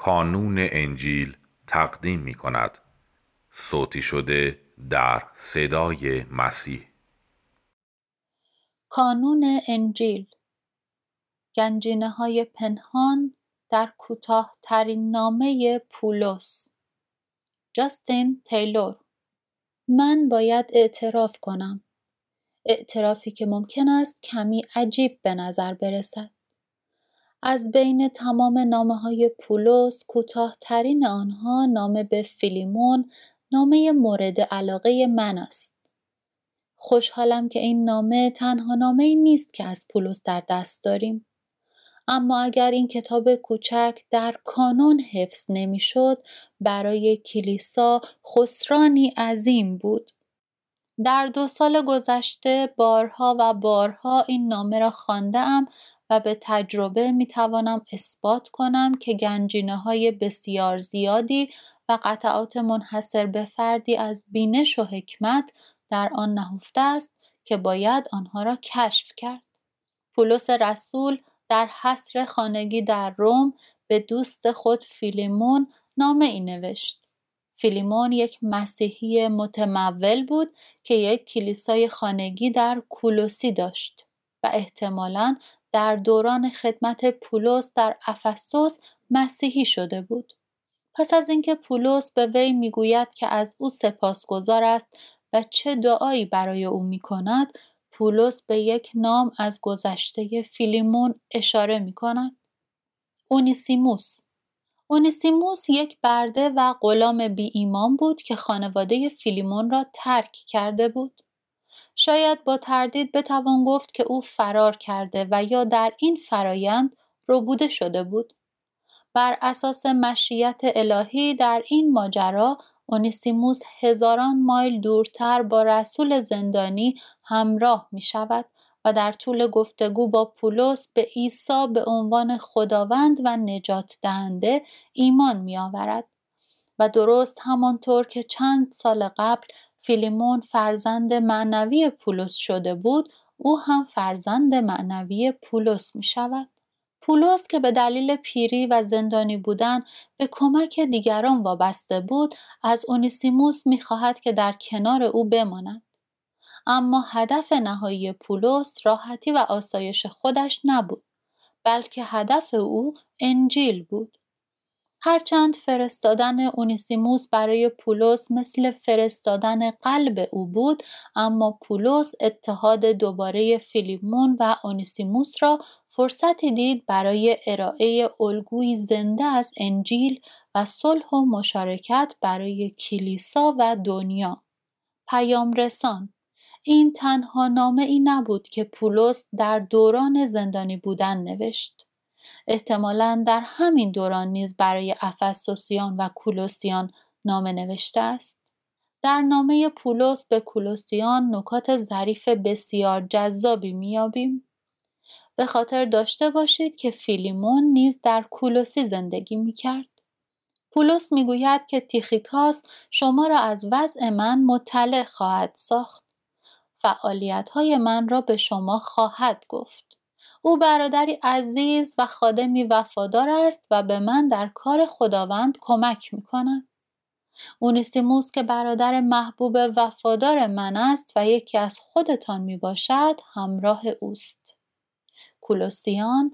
کانون انجیل تقدیم می کند. صوتی شده در صدای مسیح. کانون انجیل، گنجینه‌های پنهان در کوتاه‌ترین نامه پولس. جاستین تیلور. من باید اعتراف کنم، اعترافی که ممکن است کمی عجیب به نظر برسد. از بین تمام نامه‌های پولس کوتاه‌ترین آنها نامه به فیلیمون، نامه مورد علاقه من است. خوشحالم که این نامه تنها نامه‌ای نیست که از پولس در دست داریم. اما اگر این کتاب کوچک در کانون حفظ نمی‌شد، برای کلیسا خسرانی عظیم بود. در 2 سال گذشته بارها و بارها این نامه را خوانده‌ام و به تجربه می‌توانم اثبات کنم که گنجینه‌های بسیار زیادی و قطعات منحصر به فردی از بینش و حکمت در آن نهفته است که باید آنها را کشف کرد. پولس رسول در حصر خانگی در روم به دوست خود فیلیمون نامه ای نوشت. فیلیمون یک مسیحی متمول بود که یک کلیسای خانگی در کولوسی داشت و احتمالاً در دوران خدمت پولس در افسوس مسیحی شده بود. پس از اینکه پولس به وی میگوید که از او سپاسگزار است و چه دعایی برای او میکند، پولس به یک نام از گذشته فیلیمون اشاره میکند. اونیسیموس یک برده و غلام بی ایمان بود که خانواده فیلیمون را ترک کرده بود. شاید با تردید بتوان گفت که او فرار کرده و یا در این فرایند ربوده شده بود. بر اساس مشیت الهی در این ماجرا اونیسیموس هزاران مایل دورتر با رسول زندانی همراه می شود و در طول گفتگو با پولس به عیسی به عنوان خداوند و نجات دهنده ایمان می آورد. و درست همانطور که چند سال قبل فیلیمون فرزند معنوی پولس شده بود، او هم فرزند معنوی پولس می شود. پولس که به دلیل پیری و زندانی بودن به کمک دیگران وابسته بود، از اونیسیموس می‌خواهد که در کنار او بماند. اما هدف نهایی پولس راحتی و آسایش خودش نبود، بلکه هدف او انجیل بود. هرچند فرستادن اونیسیموس برای پولس مثل فرستادن قلب او بود، اما پولس اتحاد دوباره فیلیمون و اونیسیموس را فرصتی دید برای ارائه الگویی زنده از انجیل و صلح و مشارکت برای کلیسا و دنیا. پیام رسان. این تنها نامه‌ای نبود که پولس در دوران زندانی بودن نوشت. احتمالاً در همین دوران نیز برای افسوسیان و کولوسیان نامه نوشته است. در نامه پولس به کولوسیان نکات ظریف بسیار جذابی می‌یابیم. به خاطر داشته باشید که فیلیمون نیز در کولوسی زندگی می‌کرد. پولس می‌گوید که تیخیکاس شما را از وضع من مطلع خواهد ساخت. فعالیت‌های من را به شما خواهد گفت. او برادری عزیز و خادمی وفادار است و به من در کار خداوند کمک می‌کند. اونیسیموس که برادر محبوب وفادار من است و یکی از خودتان میباشد همراه اوست. کولوسیان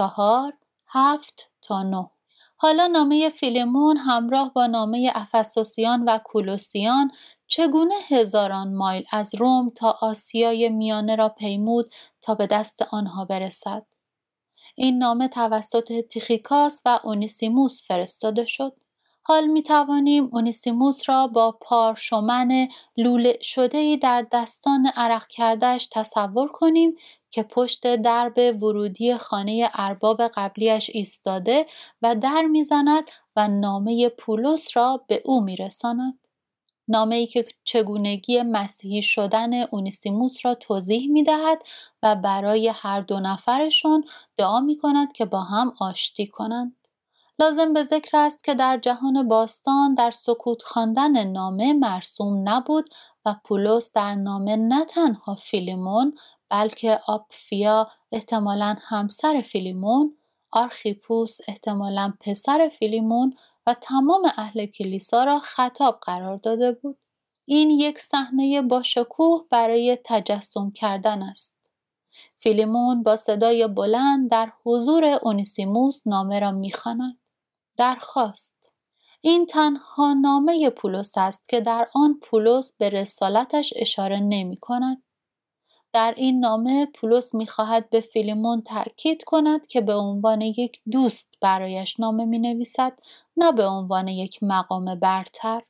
4:7-9. حالا نامه فیلیمون همراه با نامه افسوسیان و کولوسیان چگونه هزاران مایل از روم تا آسیای میانه را پیمود تا به دست آنها برسد. این نامه توسط تیخیکاس و اونیسیموس فرستاده شد. حال می توانیم اونیسیموس را با پارشمن لوله شده‌ای در دستان عرق کرده‌اش تصور کنیم که پشت درب ورودی خانه ارباب قبلیش ایستاده و در می‌زند و نامه پولس را به او می‌رساند. نامه‌ای که چگونگی مسیحی شدن اونیسیموس را توضیح می‌دهد و برای هر دو نفرشان دعا می‌کند که با هم آشتی کنند. لازم به ذکر است که در جهان باستان در سکوت خواندن نامه مرسوم نبود و پولس در نامه نه تنها فیلیمون بلکه آپفیا، احتمالاً همسر فیلیمون، آرخیپوس احتمالاً پسر فیلیمون و تمام اهل کلیسا را خطاب قرار داده بود. این یک صحنه باشکوه برای تجسم کردن است. فیلیمون با صدای بلند در حضور اونیسیموس نامه را می‌خواند. درخواست: این تنها نامه پولس است که در آن پولس به رسالتش اشاره نمی‌کند. در این نامه پولس می‌خواهد به فیلیمون تأکید کند که به عنوان یک دوست برایش نامه می‌نویسد، نه به عنوان یک مقام برتر.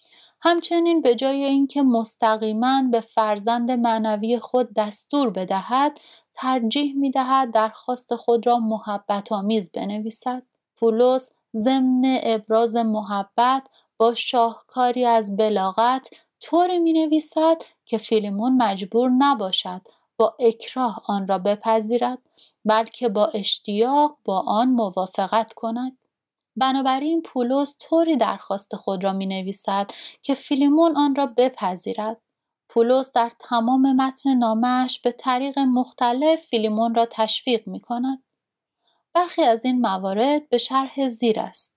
همچنین به جای اینکه مستقیماً به فرزند معنوی خود دستور بدهد، ترجیح می‌دهد درخواست خود را محبت‌آمیز بنویسد. پولس ضمن ابراز محبت با شاهکاری از بلاغت طوری می‌نویسد که فیلیمون مجبور نباشد با اکراه آن را بپذیرد، بلکه با اشتیاق با آن موافقت کند. بنابراین پولس طوری درخواست خود را می‌نویسد که فیلیمون آن را بپذیرد. پولس در تمام متن نامه‌اش به طریق مختلف فیلیمون را تشویق می‌کند. برخی از این موارد به شرح زیر است.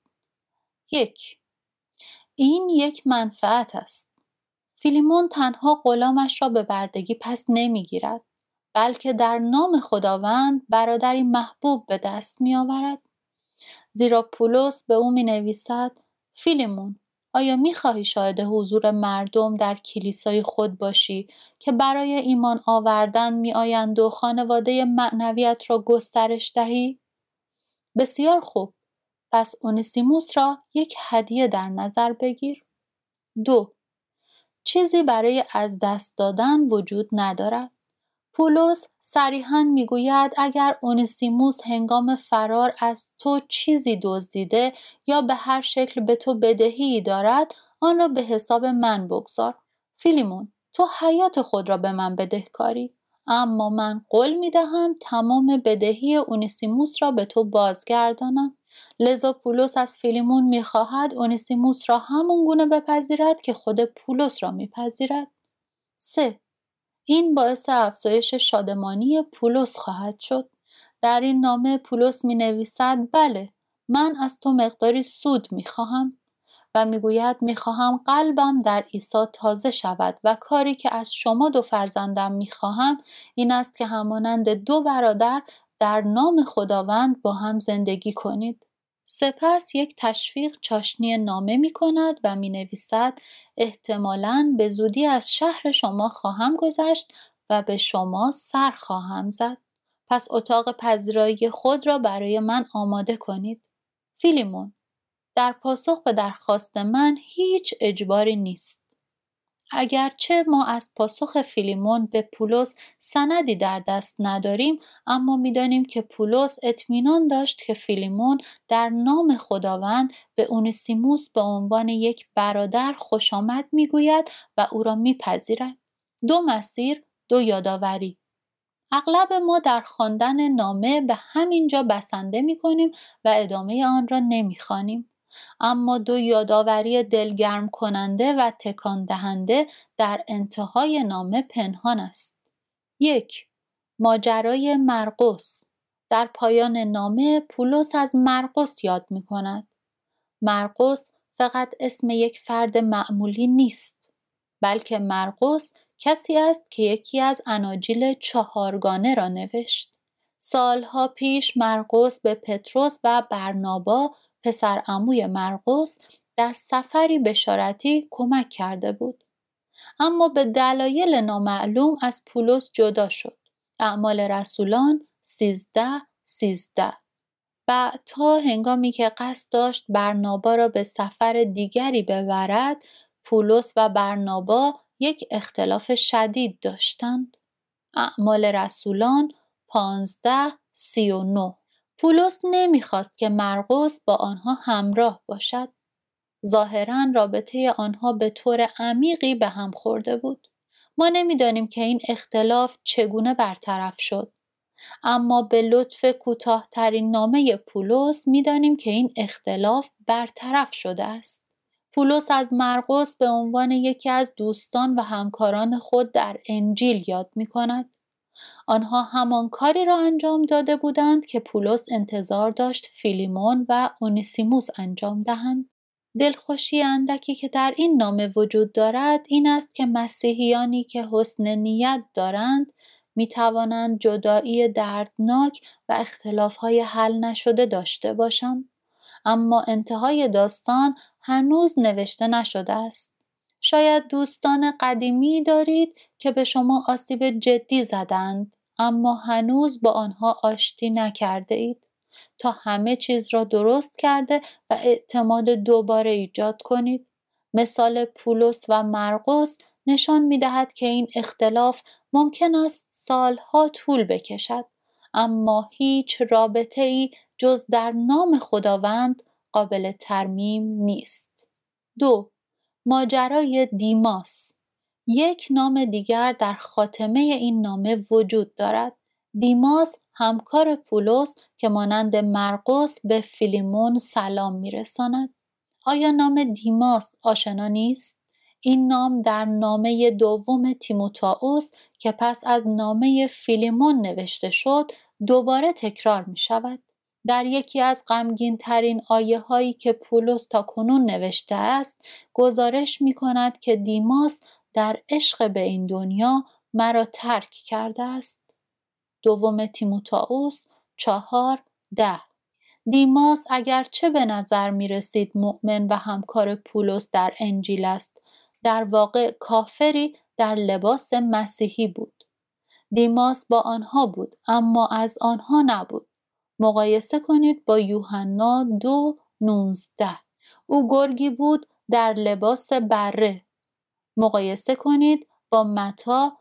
1. این یک منفعت است. فیلیمون تنها غلامش را به بردگی پس نمی‌گیرد، بلکه در نام خداوند برادری محبوب به دست می‌آورد. زیرا پولس به او می‌نویسد: فیلیمون، آیا می‌خواهی شاهد حضور مردم در کلیسای خود باشی که برای ایمان آوردن می‌آیند و خانواده معنویت را گسترش دهی؟ بسیار خوب. پس اونیسیموس را یک هدیه در نظر بگیر. 2. چیزی برای از دست دادن وجود ندارد. پولس صریحاً میگوید اگر اونیسیموس هنگام فرار از تو چیزی دزدیده یا به هر شکل به تو بدهی دارد، آن را به حساب من بگذار. فیلیمون، تو حیات خود را به من بدهکاری، اما من قول میدهم تمام بدهی اونیسیموس را به تو بازگردانم. لذا پولس از فیلیمون میخواهد اونیسیموس را همون گونه بپذیرد که خود پولس را میپذیرد. 3. این باعث افزایش شادمانی پولس خواهد شد. در این نامه پولس می نویسد: بله، من از تو مقداری سود می خواهم، و می گوید می خواهم قلبم در عیسی تازه شود و کاری که از شما دو فرزندم می خواهم این است که همانند دو برادر در نام خداوند با هم زندگی کنید. سپس یک تشویق چاشنی نامه می کند و می نویسد: احتمالاً به زودی از شهر شما خواهم گذشت و به شما سر خواهم زد. پس اتاق پذیرایی خود را برای من آماده کنید. فیلیمون، در پاسخ به درخواست من هیچ اجباری نیست. اگرچه ما از پاسخ فیلیمون به پولس سندی در دست نداریم، اما می‌دانیم که پولس اطمینان داشت که فیلیمون در نام خداوند به اونیسیموس به عنوان یک برادر خوش آمد می‌گوید و او را می‌پذیرد. 2 مسیر، 2 یادآوری. اغلب ما در خواندن نامه به همین جا بسنده می‌کنیم و ادامه آن را نمی‌خوانیم. اما 2 یادآوری دلگرم کننده و تکان دهنده در انتهای نامه پنهان است. 1. ماجرای مرقس. در پایان نامه پولس از مرقس یاد می کند. مرقس فقط اسم یک فرد معمولی نیست، بلکه مرقس کسی است که یکی از اناجیل 4گانه را نوشت. سالها پیش مرقس به پتروس و برنابا پسر عموی مرقس در سفری بشارتی کمک کرده بود، اما به دلایل نامعلوم از پولس جدا شد. اعمال رسولان 13:13. بعد تا هنگامی که قصد داشت برنابا را به سفر دیگری ببرد، پولس و برنابا یک اختلاف شدید داشتند. اعمال رسولان 15:39. پولس نمیخواست که مرقس با آنها همراه باشد. ظاهراً رابطه آنها به طور عمیقی به هم خورده بود. ما نمیدانیم که این اختلاف چگونه برطرف شد، اما به لطف کوتاه‌ترین نامه پولس میدانیم که این اختلاف برطرف شده است. پولس از مرقس به عنوان یکی از دوستان و همکاران خود در انجیل یاد می‌کند. آنها همان کاری را انجام داده بودند که پولس انتظار داشت فیلیمون و اونیسیموس انجام دهند. دلخوشی اندکی که در این نامه وجود دارد این است که مسیحیانی که حسن نیت دارند می توانند جدایی دردناک و اختلاف‌های حل نشده داشته باشند، اما انتهای داستان هنوز نوشته نشده است. شاید دوستان قدیمی دارید که به شما آسیب جدی زدند، اما هنوز با آنها آشتی نکرده اید تا همه چیز را درست کرده و اعتماد دوباره ایجاد کنید. مثال پولس و مرقس نشان می دهد که این اختلاف ممکن است سالها طول بکشد، اما هیچ رابطه ای جز در نام خداوند قابل ترمیم نیست. 2. ماجرای دیماس. یک نام دیگر در خاتمه این نامه وجود دارد. دیماس همکار پولس که مانند مرقس به فیلیمون سلام می‌رساند. آیا نام دیماس آشنا نیست؟ این نام در نامه دوم تیموتائوس که پس از نامه فیلیمون نوشته شد دوباره تکرار می شود. در یکی از غمگین‌ترین آیه‌هایی که پولس تاکنون نوشته است گزارش می کند که دیماس در عشق به این دنیا مرا ترک کرده است. دوم تیموتائوس 4:10. دیماس اگرچه به نظر می رسید مؤمن و همکار پولس در انجیل است، در واقع کافری در لباس مسیحی بود. دیماس با آنها بود اما از آنها نبود. مقایسه کنید با یوحنا 2:19. او گرگی بود در لباس بره. مقایسه کنید با متی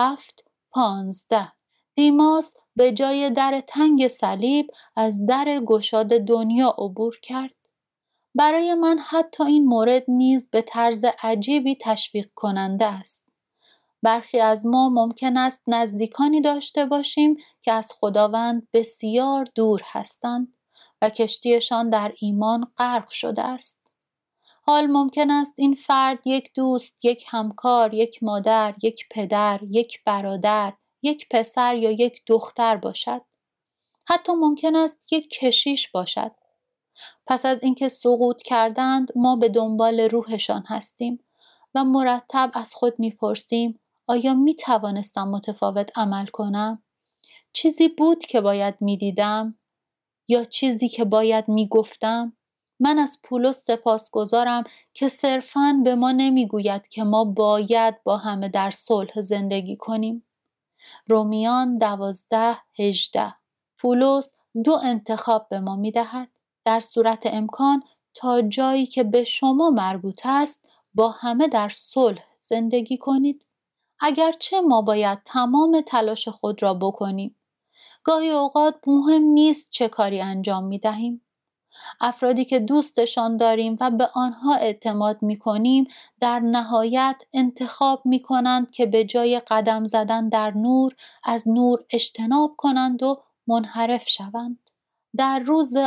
7:15. دیماس به جای در تنگ صلیب از در گشاد دنیا عبور کرد. برای من حتی این مورد نیز به طرز عجیبی تشویق کننده است. برخی از ما ممکن است نزدیکانی داشته باشیم که از خداوند بسیار دور هستند و کشتیشان در ایمان غرق شده است. حال ممکن است این فرد یک دوست، یک همکار، یک مادر، یک پدر، یک برادر، یک پسر یا یک دختر باشد. حتی ممکن است یک کشیش باشد. پس از اینکه سقوط کردند ما به دنبال روحشان هستیم و مرتب از خود میپرسیم آیا میتوانستم متفاوت عمل کنم؟ چیزی بود که باید میدیدم یا چیزی که باید میگفتم؟ من از پولس سپاسگزارم که صرفاً به ما نمیگوید که ما باید با همه در صلح زندگی کنیم. رومیان 12:18. پولس 2 انتخاب به ما میدهد. در صورت امکان تا جایی که به شما مربوط است با همه در صلح زندگی کنید. اگرچه ما باید تمام تلاش خود را بکنیم. گاهی اوقات مهم نیست چه کاری انجام میدهیم. افرادی که دوستشان داریم و به آنها اعتماد می‌کنیم در نهایت انتخاب می‌کنند که به جای قدم زدن در نور از نور اجتناب کنند و منحرف شوند. در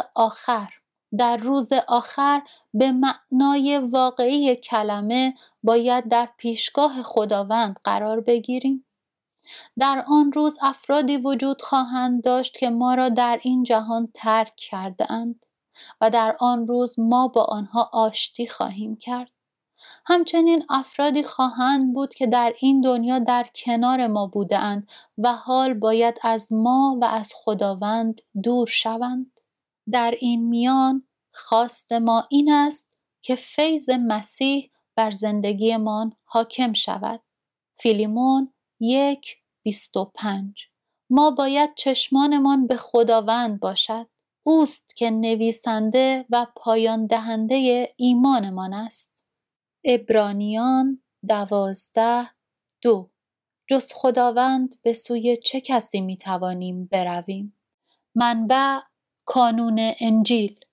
روز آخر به معنای واقعی کلمه باید در پیشگاه خداوند قرار بگیریم. در آن روز افرادی وجود خواهند داشت که ما را در این جهان ترک کرده اند و در آن روز ما با آنها آشتی خواهیم کرد. همچنین افرادی خواهند بود که در این دنیا در کنار ما بوده اند و حال باید از ما و از خداوند دور شوند. در این میان خواست ما این است که فیض مسیح بر زندگیمان حاکم شود. فیلیمون 1:25. ما باید چشمانمان به خداوند باشد. اوست که نویسنده و پایان دهنده ایمانمان است. عبرانیان 12:2. جز خداوند به سوی چه کسی می توانیم برویم؟ منبع: کانون انجیل.